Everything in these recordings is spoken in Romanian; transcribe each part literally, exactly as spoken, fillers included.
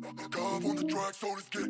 Love on the track, so let's get.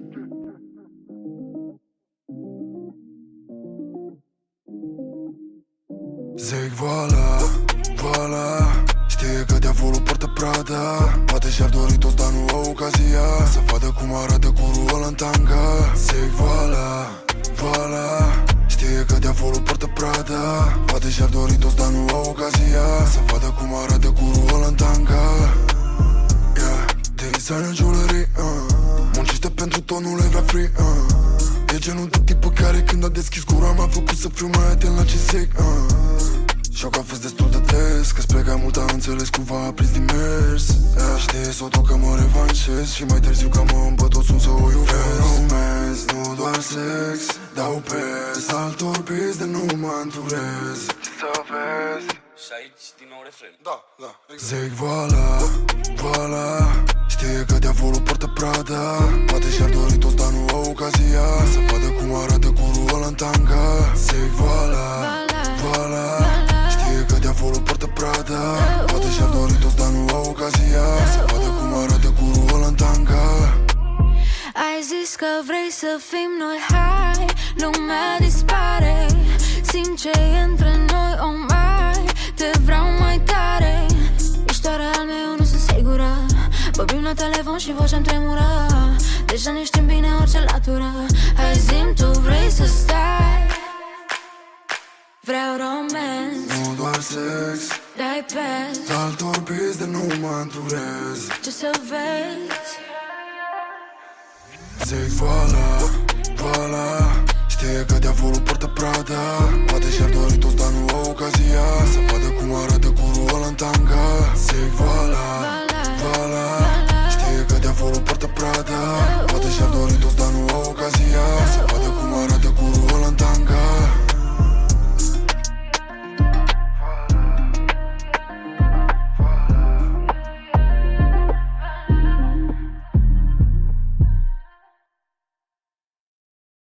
Zic voilà, voilà. Știe că diavolul poartă Prada. Poate și-ar dori toți, dar nu au ocazia să vadă cum arată curul ăla în tanga. Zic voilà, voilà. Știe că diavolul poartă Prada. Poate și-ar dori toți, dar nu au ocazia să vadă cum arată curul ăla în tanga. Yeah, designer jewelry, uh. Muncește pentru tot, nu le vrea free, uh. E genul de tipă care când a deschis gura m-a făcut să fiu mai atent la ce zic, uh. Șoc a fost destul de des, că spre că mult a înțeles cumva a prins din mers, yeah. Știe s-o că mă revanșez și mai târziu că mă îmbătot sunt să o iubesc. Romance, nu doar sex, dau pes altor pis de nu mă înturez. Ce să vezi? Și aici din nou refren. Da, da, exact. Zic voilà, voilà. Știe că diavolul poartă Prada. Poate și-ar dori toți, dar nu au ocazia să vadă cum arată curul ăla în tanga. Zic voilà, voilà. Știe că diavolul poartă Prada. Poate și-ar dori toți, dar nu au ocazia să vadă cum arată curul ăla în tanga. Ai zis că vrei să fim noi high, lumea dispare. Simt ce e între noi, oh my, te vreau mai tare. Ești doar al meu, nu sunt sigură. Vorbim la telefon și vocea-mi tremură. Deja ne știm bine orice latură. Hai zi-mi, tu vrei să stai. Vreau romance, nu doar sex, dai pes altor pis de nu mă înturez. Ce să vezi? Zic voilà, voilà. Știe că diavolul poartă Prada. Poate și-ar dori toți, dar nu au ocazia să vadă cum arată curul ăla în tanga. Zic voilà,